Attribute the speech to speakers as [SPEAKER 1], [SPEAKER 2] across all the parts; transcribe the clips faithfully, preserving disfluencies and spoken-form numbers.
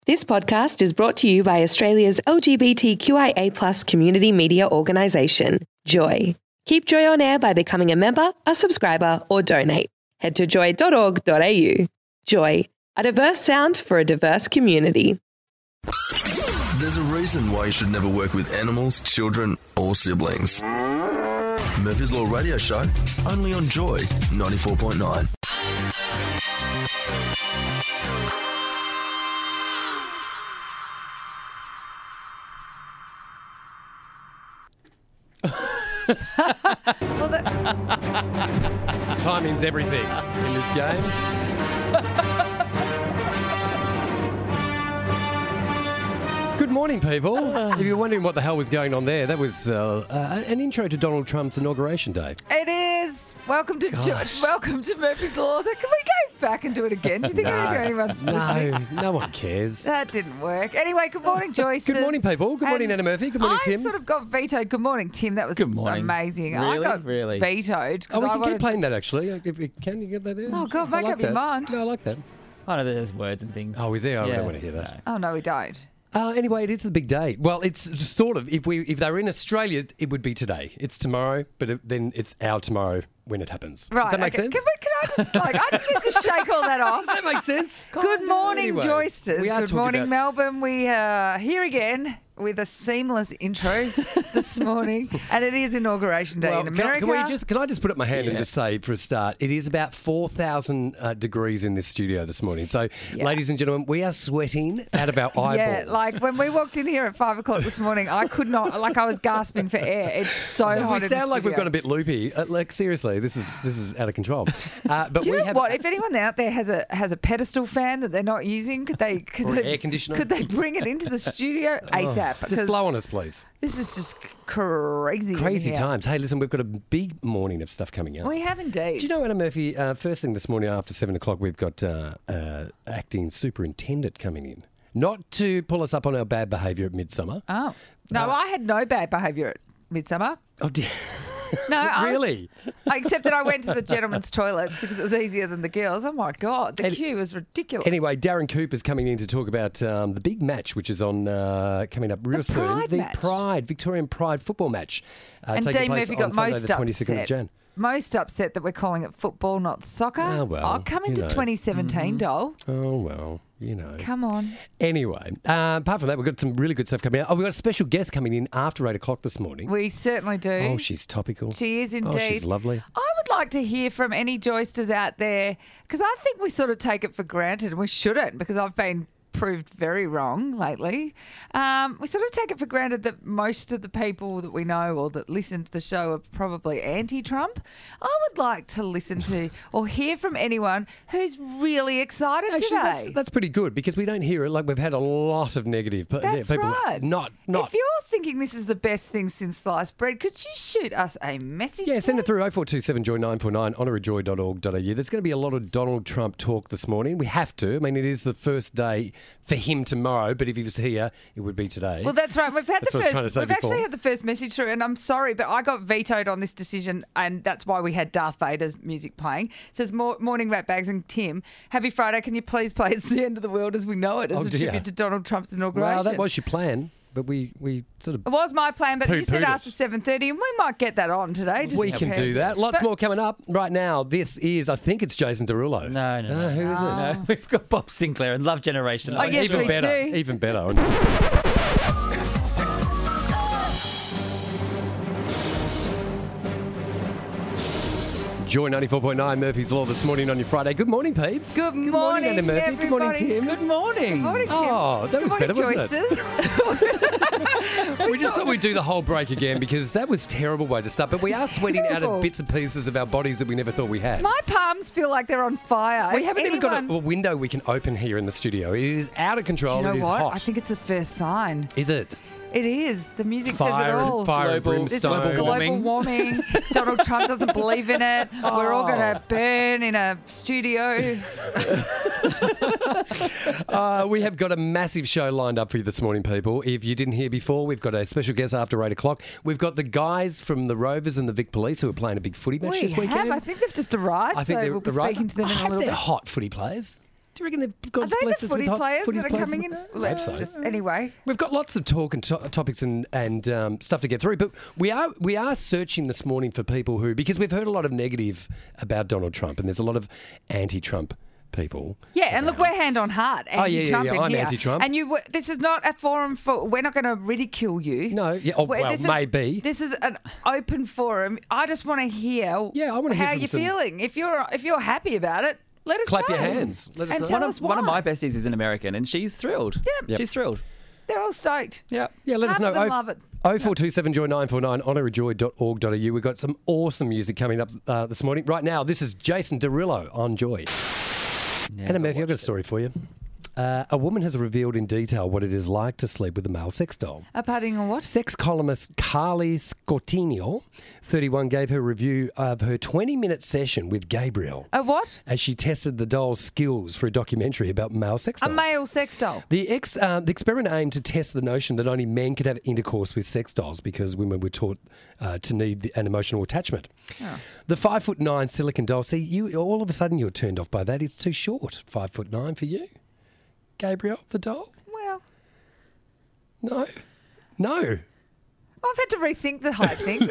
[SPEAKER 1] This podcast is brought to you by Australia's L G B T Q I A plus community media organisation, Joy. Keep Joy on air by becoming a member, a subscriber or donate. Head to joy dot org dot a u. Joy, a diverse sound for a diverse community.
[SPEAKER 2] There's a reason why you should never work with animals, children or siblings. Murphy's Law Radio Show, only on Joy ninety-four point nine.
[SPEAKER 3] Well, that...
[SPEAKER 4] Timing's everything in this game. Good morning, people. If you're wondering what the hell was going on there, that was uh, uh, an intro to Donald Trump's inauguration day.
[SPEAKER 3] It is. Welcome to jo- welcome to Murphy's Law. Can we go back and do it again? Do you think
[SPEAKER 4] No,
[SPEAKER 3] anyone's listening?
[SPEAKER 4] no, no one cares.
[SPEAKER 3] That didn't work. Anyway, good morning, Joyce.
[SPEAKER 4] Good morning, people. Good morning, Anna Murphy. Good morning,
[SPEAKER 3] I
[SPEAKER 4] Tim.
[SPEAKER 3] sort of got vetoed. Good morning, Tim. That was
[SPEAKER 5] Good morning.
[SPEAKER 3] amazing. I
[SPEAKER 5] Really?
[SPEAKER 3] got
[SPEAKER 5] Really?
[SPEAKER 3] vetoed. 'cause
[SPEAKER 4] Oh, we
[SPEAKER 3] I
[SPEAKER 4] can
[SPEAKER 3] wanted
[SPEAKER 4] keep playing that, actually. If you can, you get that there?
[SPEAKER 3] Oh, God,
[SPEAKER 4] I
[SPEAKER 3] make
[SPEAKER 4] like
[SPEAKER 3] up your
[SPEAKER 4] that.
[SPEAKER 3] mind.
[SPEAKER 4] No, I like that.
[SPEAKER 5] I know there's words and things.
[SPEAKER 4] Oh, is there? I
[SPEAKER 5] Yeah.
[SPEAKER 4] don't want to hear that.
[SPEAKER 3] to- Oh, no, we don't.
[SPEAKER 4] Uh, anyway, it is the big day. Well, it's sort of. If we if they were in Australia, it would be today. It's tomorrow, but it, then it's our tomorrow when it happens.
[SPEAKER 3] Right.
[SPEAKER 4] Does that make
[SPEAKER 3] okay.
[SPEAKER 4] sense?
[SPEAKER 3] Can, we, can I just, like, I just need to shake all that off.
[SPEAKER 4] Does that make sense?
[SPEAKER 3] Good morning,
[SPEAKER 4] Anyway,
[SPEAKER 3] Joysters.
[SPEAKER 4] we are
[SPEAKER 3] Good
[SPEAKER 4] talking
[SPEAKER 3] morning,
[SPEAKER 4] about-
[SPEAKER 3] Melbourne. We are here again with a seamless intro this morning, and it is Inauguration Day
[SPEAKER 4] Well,
[SPEAKER 3] in
[SPEAKER 4] can, I,
[SPEAKER 3] America.
[SPEAKER 4] can we just can I just put up my hand and
[SPEAKER 5] Yeah.
[SPEAKER 4] just say for a start, it is about four thousand uh, degrees in this studio this morning. So,
[SPEAKER 3] Yeah.
[SPEAKER 4] ladies and gentlemen, we are sweating out of our eyeballs.
[SPEAKER 3] Yeah, like when we walked in here at five o'clock this morning, I could not, like I was gasping for air. It's so
[SPEAKER 4] So
[SPEAKER 3] hot
[SPEAKER 4] we
[SPEAKER 3] in
[SPEAKER 4] sound
[SPEAKER 3] the
[SPEAKER 4] like we've
[SPEAKER 3] studio.
[SPEAKER 4] got a bit loopy. Uh, like seriously, this is this is out of control. Uh, but
[SPEAKER 3] Do you
[SPEAKER 4] we
[SPEAKER 3] know
[SPEAKER 4] have
[SPEAKER 3] what? If anyone out there has a has a pedestal fan that they're not using, could they could
[SPEAKER 4] Or an
[SPEAKER 3] they,
[SPEAKER 4] air conditioner?
[SPEAKER 3] Could they bring it into the studio ASAP?
[SPEAKER 4] just
[SPEAKER 3] Because
[SPEAKER 4] blow on us, please.
[SPEAKER 3] this is just crazy. in
[SPEAKER 4] Crazy
[SPEAKER 3] here.
[SPEAKER 4] times. Hey, listen, we've got a big morning of stuff coming up.
[SPEAKER 3] We have indeed.
[SPEAKER 4] Do you know, Anna Murphy, uh, first thing this morning after seven o'clock, we've got uh, uh, acting superintendent coming in. Not to pull us up on our bad behaviour at Midsummer.
[SPEAKER 3] Oh no, I had no bad behaviour at Midsummer.
[SPEAKER 4] Oh, dear.
[SPEAKER 3] No, I was-
[SPEAKER 4] Really?
[SPEAKER 3] except that I went to the gentlemen's toilets because it was easier than the girls. Oh my god, the
[SPEAKER 4] Any-
[SPEAKER 3] queue was ridiculous.
[SPEAKER 4] Anyway, Darren Cooper's coming in to talk about um, the big match, which is on uh, coming up real soon.
[SPEAKER 3] Pride
[SPEAKER 4] the
[SPEAKER 3] match.
[SPEAKER 4] Pride, Victorian Pride football match. Uh,
[SPEAKER 3] and
[SPEAKER 4] taking
[SPEAKER 3] Dean
[SPEAKER 4] place
[SPEAKER 3] Murphy got
[SPEAKER 4] on Sunday,
[SPEAKER 3] most
[SPEAKER 4] the twenty-second
[SPEAKER 3] upset.
[SPEAKER 4] of Jan.
[SPEAKER 3] Most upset that we're calling it football, not soccer.
[SPEAKER 4] Oh, well,
[SPEAKER 3] Oh, come
[SPEAKER 4] you
[SPEAKER 3] into
[SPEAKER 4] know.
[SPEAKER 3] twenty seventeen, doll.
[SPEAKER 4] Oh, well, you know.
[SPEAKER 3] Come on.
[SPEAKER 4] Anyway, uh, apart from that, we've got some really good stuff coming out. Oh, we've got a special guest coming in after eight o'clock this morning.
[SPEAKER 3] We certainly do.
[SPEAKER 4] Oh, she's topical.
[SPEAKER 3] She is indeed.
[SPEAKER 4] Oh, she's lovely.
[SPEAKER 3] I would like to hear from any Joysters out there because I think we sort of take it for granted and we shouldn't because I've been proved very wrong lately. Um, we sort of take it for granted that most of the people that we know or that listen to the show are probably anti-Trump. I would like to listen to or hear from anyone who's really excited
[SPEAKER 4] Actually,
[SPEAKER 3] today.
[SPEAKER 4] that's, that's pretty good because we don't hear it. Like we've had a lot of negative pe-
[SPEAKER 3] That's
[SPEAKER 4] people.
[SPEAKER 3] right.
[SPEAKER 4] Not, not.
[SPEAKER 3] If you're thinking this is the best thing since sliced bread, could you shoot us a message?
[SPEAKER 4] Yeah, send it
[SPEAKER 3] please?
[SPEAKER 4] through oh four two seven joy nine four nine, honour joy dot org dot a u. There's going to be a lot of Donald Trump talk this morning. We have to. I mean, it is the first day for him tomorrow, but if he was here, it would be today.
[SPEAKER 3] Well, that's right. We've had
[SPEAKER 4] That's
[SPEAKER 3] the
[SPEAKER 4] what I was trying to
[SPEAKER 3] first.
[SPEAKER 4] say
[SPEAKER 3] We've
[SPEAKER 4] before.
[SPEAKER 3] actually had the first message through, and I'm sorry, but I got vetoed on this decision, and that's why we had Darth Vader's music playing. It says, "Mor- "Morning, Rat Bags and Tim. Happy Friday. Can you please play It's the End of the World as we know it as
[SPEAKER 4] Oh,
[SPEAKER 3] a
[SPEAKER 4] dear.
[SPEAKER 3] tribute to Donald Trump's inauguration?"
[SPEAKER 4] well, that was your plan, but we, we sort of...
[SPEAKER 3] It was my plan, but you said
[SPEAKER 4] Poo-pooed it.
[SPEAKER 3] after seven thirty, and we might get that on today. Just
[SPEAKER 4] We can do
[SPEAKER 3] depends.
[SPEAKER 4] that. Lots
[SPEAKER 3] But-
[SPEAKER 4] more coming up right now. This is, I think it's Jason Derulo.
[SPEAKER 5] No, no, no.
[SPEAKER 4] who is it?
[SPEAKER 5] No, we've got Bob Sinclair and Love Generation.
[SPEAKER 3] Oh, yes,
[SPEAKER 4] even
[SPEAKER 3] we
[SPEAKER 4] better.
[SPEAKER 3] do.
[SPEAKER 4] Even better. Joy ninety-four point nine, Murphy's Law this morning on your Friday. Good morning, peeps.
[SPEAKER 3] Good morning,
[SPEAKER 4] Anna Murphy. Good morning,
[SPEAKER 3] everybody.
[SPEAKER 4] Tim.
[SPEAKER 5] Good morning.
[SPEAKER 3] Good morning, Tim.
[SPEAKER 4] Oh, that
[SPEAKER 3] Good
[SPEAKER 4] was
[SPEAKER 3] morning,
[SPEAKER 4] better, wasn't it?
[SPEAKER 3] Joysters.
[SPEAKER 4] We just thought we'd do the whole break again because that was a terrible way to start. But we are sweating out
[SPEAKER 3] terrible.
[SPEAKER 4] of bits and pieces of our bodies that we never thought we had.
[SPEAKER 3] My palms feel like they're on fire.
[SPEAKER 4] we
[SPEAKER 3] If
[SPEAKER 4] haven't even got a,
[SPEAKER 3] anyone-
[SPEAKER 4] a window we can open here in the studio. It is out of
[SPEAKER 3] Do
[SPEAKER 4] control.
[SPEAKER 3] you know
[SPEAKER 4] it is
[SPEAKER 3] what?
[SPEAKER 4] hot.
[SPEAKER 3] I think it's the first sign.
[SPEAKER 4] Is it?
[SPEAKER 3] It is. The music
[SPEAKER 4] Fire
[SPEAKER 3] says it all.
[SPEAKER 4] and fire and
[SPEAKER 5] Global-
[SPEAKER 3] This is
[SPEAKER 4] brimstone.
[SPEAKER 3] global warming.
[SPEAKER 5] warming.
[SPEAKER 3] Donald Trump doesn't believe in it. We're all going to burn in a studio.
[SPEAKER 4] Uh, we have got a massive show lined up for you this morning, people. If you didn't hear before, we've got a special guest after eight o'clock. We've got the guys from the Rovers and the Vic Police who are playing a big footy match
[SPEAKER 3] We
[SPEAKER 4] this weekend.
[SPEAKER 3] have. I think they've just arrived,
[SPEAKER 4] I think
[SPEAKER 3] so
[SPEAKER 4] they're
[SPEAKER 3] we'll be
[SPEAKER 4] right.
[SPEAKER 3] speaking to them
[SPEAKER 4] I
[SPEAKER 3] in a
[SPEAKER 4] hope
[SPEAKER 3] little
[SPEAKER 4] they're
[SPEAKER 3] bit.
[SPEAKER 4] hot footy players. Do you reckon they've got
[SPEAKER 3] Are they the footy players that are coming in? Let's
[SPEAKER 4] so.
[SPEAKER 3] just anyway.
[SPEAKER 4] We've got lots of talk and to- topics and and um, stuff to get through, but we are we are searching this morning for people who, because we've heard a lot of negative about Donald Trump, and there's a lot of anti-Trump people.
[SPEAKER 3] Yeah, and look, we're hand on heart,
[SPEAKER 4] Oh, yeah, yeah,
[SPEAKER 3] anti-Trump
[SPEAKER 4] yeah,
[SPEAKER 3] in
[SPEAKER 4] I'm
[SPEAKER 3] here.
[SPEAKER 4] anti-Trump.
[SPEAKER 3] And you, w- this is not a forum for. We're not going to ridicule you.
[SPEAKER 4] No, yeah, oh,
[SPEAKER 3] We're-
[SPEAKER 4] well,
[SPEAKER 3] this is-
[SPEAKER 4] maybe.
[SPEAKER 3] This is an open forum. I just want to hear.
[SPEAKER 4] Yeah, I wanna hear
[SPEAKER 3] how
[SPEAKER 4] from
[SPEAKER 3] you're
[SPEAKER 4] some-
[SPEAKER 3] feeling. If you're if you're happy about it, let us
[SPEAKER 4] Clap
[SPEAKER 3] know.
[SPEAKER 4] your hands. Let us
[SPEAKER 3] and
[SPEAKER 4] know.
[SPEAKER 3] tell
[SPEAKER 5] One
[SPEAKER 3] us
[SPEAKER 5] of, one of
[SPEAKER 3] why.
[SPEAKER 5] my besties is an American, and she's thrilled.
[SPEAKER 3] Yep.
[SPEAKER 5] She's thrilled.
[SPEAKER 3] They're all stoked.
[SPEAKER 5] Yeah.
[SPEAKER 4] Yeah, let
[SPEAKER 3] Half
[SPEAKER 4] us know.
[SPEAKER 3] of them love it.
[SPEAKER 4] oh four two seven joy nine four nine, honour joy dot org dot a u. We've got some awesome music coming up uh, this morning. Right now, this is Jason Derulo on Joy. Hannah Murphy, I've got a story for you. Uh, a woman has revealed in detail what it is like to sleep with a male sex doll.
[SPEAKER 3] A padding or what?
[SPEAKER 4] Sex columnist Carly Scottino, thirty-one, gave her review of her twenty-minute session with Gabriel
[SPEAKER 3] A what?
[SPEAKER 4] as she tested the doll's skills for a documentary about male sex
[SPEAKER 3] A
[SPEAKER 4] dolls.
[SPEAKER 3] male sex doll.
[SPEAKER 4] The, ex, uh, the experiment aimed to test the notion that only men could have intercourse with sex dolls because women were taught uh, to need the, an emotional attachment. The five foot nine silicon doll, see, you all of a sudden you're turned off by that. It's too short. Five foot nine for you, Gabriel, the doll?
[SPEAKER 3] Well,
[SPEAKER 4] No, no.
[SPEAKER 3] I've had to rethink the height thing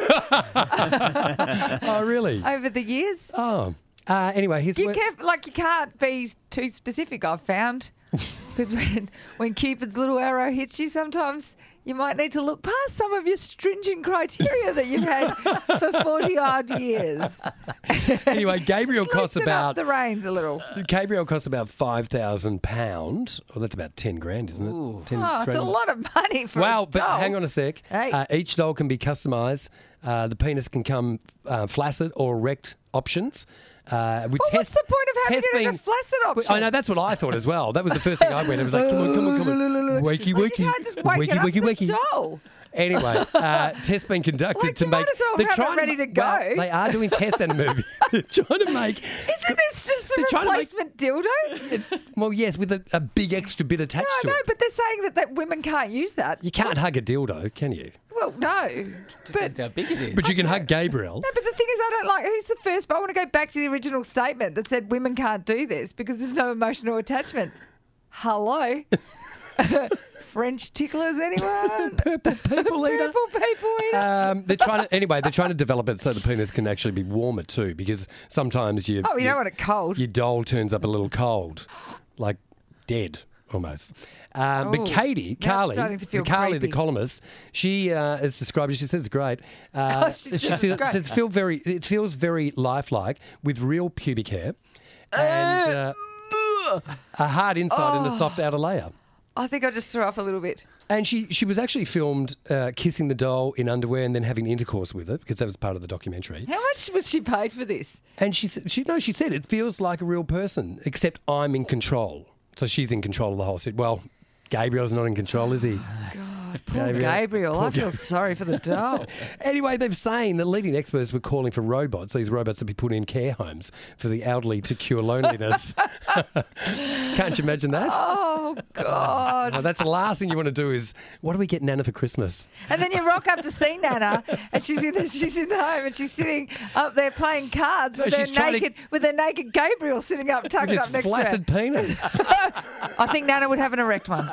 [SPEAKER 4] Oh, really?
[SPEAKER 3] over the years.
[SPEAKER 4] Oh. Uh, anyway, here's
[SPEAKER 3] You
[SPEAKER 4] where-
[SPEAKER 3] can't, like, you can't be too specific, I've found. Because when, when Cupid's little arrow hits you, sometimes you might need to look past some of your stringent criteria that you've had for forty odd years.
[SPEAKER 4] Anyway, Gabriel
[SPEAKER 3] Just
[SPEAKER 4] costs
[SPEAKER 3] loosen up
[SPEAKER 4] about
[SPEAKER 3] the reins a little.
[SPEAKER 4] Gabriel costs about five thousand pounds. Well, that's about ten grand, isn't it? ten,
[SPEAKER 3] Oh, it's a
[SPEAKER 4] Australian-
[SPEAKER 3] lot of money for
[SPEAKER 4] Wow,
[SPEAKER 3] a
[SPEAKER 4] but
[SPEAKER 3] doll.
[SPEAKER 4] hang on a sec.
[SPEAKER 3] Hey.
[SPEAKER 4] Uh, each doll can be customised. Uh, the penis can come uh, flaccid or erect options. Uh, with
[SPEAKER 3] Well,
[SPEAKER 4] Tess,
[SPEAKER 3] what's the point of having
[SPEAKER 4] Tess
[SPEAKER 3] it in a
[SPEAKER 4] being-
[SPEAKER 3] flaccid option?
[SPEAKER 4] I know, that's what I thought as well. That was the first thing I went. It was like, come on, come on, come on. Wakey,
[SPEAKER 3] Well,
[SPEAKER 4] wakey.
[SPEAKER 3] you can't just wake
[SPEAKER 4] wakey,
[SPEAKER 3] it up
[SPEAKER 4] wakey,
[SPEAKER 3] with
[SPEAKER 4] wakey.
[SPEAKER 3] the doll.
[SPEAKER 4] Anyway, uh, tests been conducted
[SPEAKER 3] Like,
[SPEAKER 4] to
[SPEAKER 3] you
[SPEAKER 4] make.
[SPEAKER 3] might as well
[SPEAKER 4] they're
[SPEAKER 3] have it
[SPEAKER 4] trying
[SPEAKER 3] ready to go.
[SPEAKER 4] Well, they are doing tests and a movie. They're trying to make.
[SPEAKER 3] Isn't this just a
[SPEAKER 4] They're trying to make-
[SPEAKER 3] replacement dildo?
[SPEAKER 4] Well, yes, with a, a big extra bit attached
[SPEAKER 3] No,
[SPEAKER 4] to
[SPEAKER 3] no,
[SPEAKER 4] it.
[SPEAKER 3] but they're saying that, that women can't use that.
[SPEAKER 4] You can't hug a dildo, can you?
[SPEAKER 3] Well, no. But
[SPEAKER 5] Depends how big it is.
[SPEAKER 4] But you can hug Gabriel.
[SPEAKER 3] No, but the thing is, I don't like. Who's the first? But I want to go back to the original statement that said women can't do this because there's no emotional attachment. Hello, French ticklers, anyone?
[SPEAKER 4] Purple people eater.
[SPEAKER 3] Purple people eater.
[SPEAKER 4] Um, they're trying to anyway. They're trying to develop it so the penis can actually be warmer too, because sometimes you.
[SPEAKER 3] oh, you
[SPEAKER 4] you-
[SPEAKER 3] don't want it cold.
[SPEAKER 4] Your doll turns up a little cold, like dead almost. Um, but
[SPEAKER 3] Ooh,
[SPEAKER 4] Katie,
[SPEAKER 3] now it's
[SPEAKER 4] Carly,
[SPEAKER 3] starting to feel
[SPEAKER 4] Carly, the
[SPEAKER 3] creepy.
[SPEAKER 4] columnist, she uh, has described it. She says it's great. Uh,
[SPEAKER 3] Oh, she says it's
[SPEAKER 4] feels,
[SPEAKER 3] great.
[SPEAKER 4] says feel very. It feels very lifelike with real pubic hair and uh, a hard inside and a soft outer layer.
[SPEAKER 3] I think I just threw up a little bit.
[SPEAKER 4] And she, she was actually filmed uh, kissing the doll in underwear and then having intercourse with it, because that was part of the documentary.
[SPEAKER 3] How much was she paid for this?
[SPEAKER 4] And she said, she no, she said it feels like a real person, except I'm in control. So she's in control of the whole set. Well, Gabriel's not in control, is he?
[SPEAKER 3] Poor
[SPEAKER 4] Gabriel.
[SPEAKER 3] Gabriel. I feel sorry for the doll.
[SPEAKER 4] Anyway, they've saying that leading experts were calling for robots, these robots to be put in care homes for the elderly to cure loneliness. Can't you imagine that?
[SPEAKER 3] Oh God.
[SPEAKER 4] Now, that's the last thing you want to do is, what do we get Nana for Christmas?
[SPEAKER 3] And then you rock up to see Nana, and she's in the she's in the home, and she's sitting up there playing cards with
[SPEAKER 4] No,
[SPEAKER 3] her
[SPEAKER 4] she's trying to-
[SPEAKER 3] naked with her naked Gabriel sitting up, tucked
[SPEAKER 4] With
[SPEAKER 3] up
[SPEAKER 4] his
[SPEAKER 3] next
[SPEAKER 4] flaccid
[SPEAKER 3] to her.
[SPEAKER 4] penis.
[SPEAKER 3] I think Nana would have an erect one.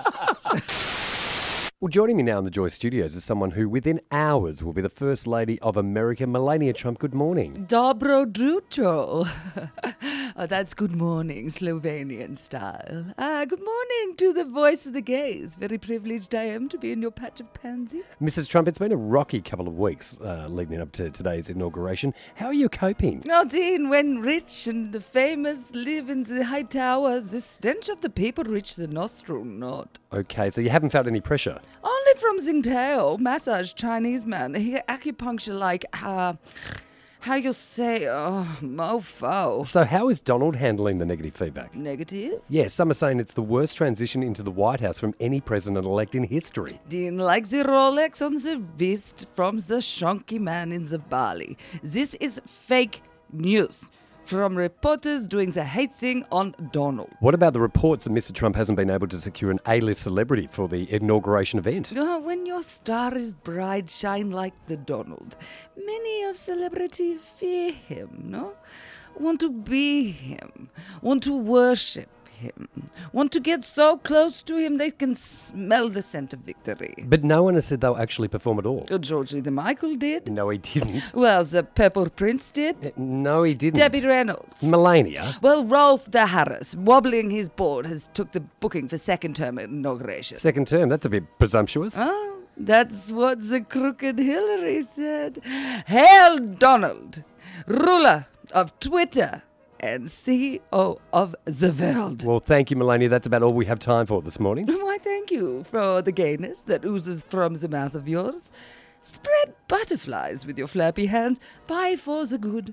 [SPEAKER 4] Well, joining me now in the Joy Studios is someone who, within hours, will be the First Lady of America, Melania Trump. Good morning.
[SPEAKER 6] Dobro jutro. Oh, that's good morning, Slovenian style. Ah, good morning to the voice of the gays. Very privileged I am to be in your patch of pansy.
[SPEAKER 4] Missus Trump, it's been a rocky couple of weeks uh, leading up to today's inauguration. How are you coping?
[SPEAKER 6] Oh, Dean, when rich and the famous live in the high towers, the stench of the people reach the nostril not.
[SPEAKER 4] Okay, so you haven't felt any pressure.
[SPEAKER 6] Only from Tsingtao, massage Chinese man. He acupuncture like, uh, how you say, oh, mofo.
[SPEAKER 4] So how is Donald handling the negative feedback?
[SPEAKER 6] Negative?
[SPEAKER 4] Yes, some are saying it's the worst transition into the White House from any president-elect in history.
[SPEAKER 6] Dean, like the Rolex on the wrist from the shonky man in the Bali. This is fake news from reporters doing the hating on Donald.
[SPEAKER 4] What about the reports that Mister Trump hasn't been able to secure an A-list celebrity for the inauguration event?
[SPEAKER 6] Uh, when your star is bright, shine like the Donald. Many of celebrity fear him, no? Want to be him, want to worship him. Want to get so close to him they can smell the scent of victory.
[SPEAKER 4] But no one has said they'll actually perform at all.
[SPEAKER 6] Oh, Georgie the Michael did.
[SPEAKER 4] No, he didn't.
[SPEAKER 6] Well, the Purple Prince did.
[SPEAKER 4] No, he didn't.
[SPEAKER 6] Debbie Reynolds.
[SPEAKER 4] Melania.
[SPEAKER 6] Well, Rolf the Harris, wobbling his board, has took the booking for second term inauguration.
[SPEAKER 4] Second term, that's a bit presumptuous.
[SPEAKER 6] Oh, that's what the crooked Hillary said. Hail Donald, ruler of Twitter and C E O of the world.
[SPEAKER 4] Well, thank you, Melania. That's about all we have time for this morning.
[SPEAKER 6] Why, thank you for the gayness that oozes from the mouth of yours. Spread butterflies with your flappy hands. Bye for the good.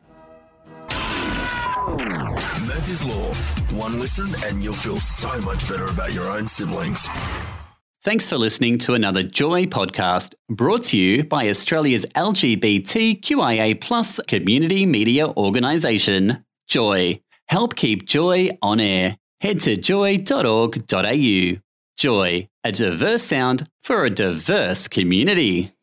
[SPEAKER 2] Murphy's Law. One listen and you'll feel so much better about your own siblings.
[SPEAKER 7] Thanks for listening to another Joy podcast brought to you by Australia's L G B T Q I A plus community media organisation, Joy. Help keep Joy on air. Head to joy dot org dot a u. Joy, a diverse sound for a diverse community.